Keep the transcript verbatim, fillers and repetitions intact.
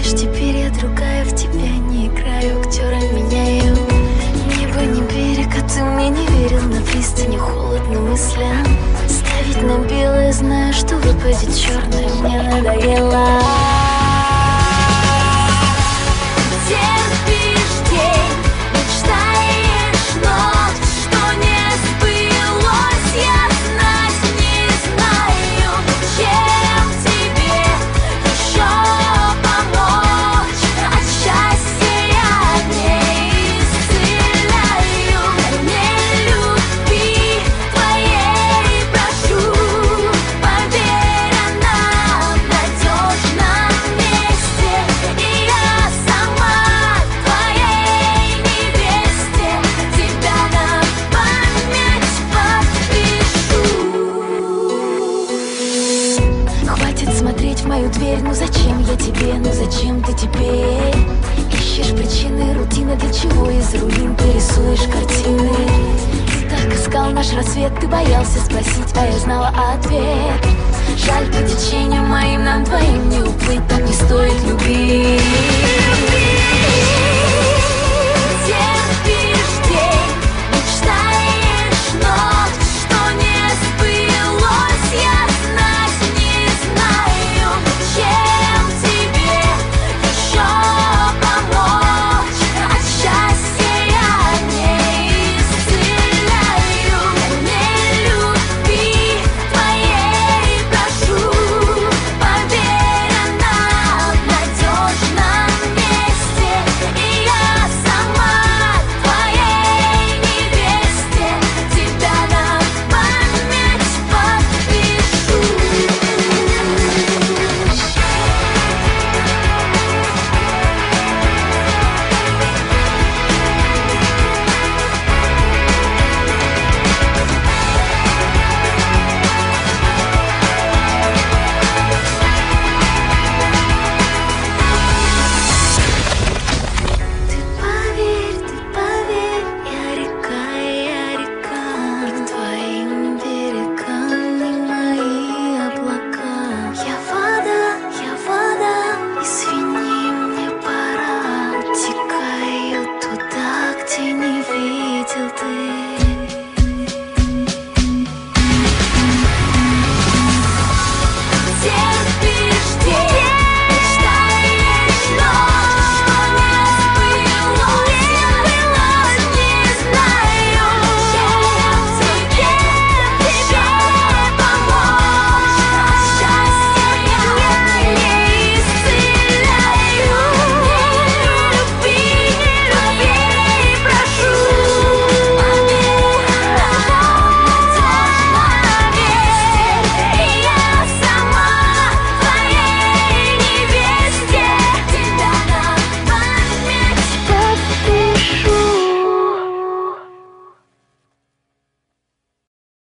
Знаешь, теперь я другая, в тебя не играю, актера меняю. Небо не берег, а ты мне не верил. На пристани холодно мыслям. Ставить на белое, знаю, что выпадет черное. Мне надоело. Смотреть в мою дверь, ну зачем я тебе, ну зачем ты теперь ищешь причины, рутины, для чего из руин ты рисуешь картины? Ты так искал наш рассвет, ты боялся спросить, а я знала ответ. Жаль, по течению моим нам двоим не уплыть, так не стоит.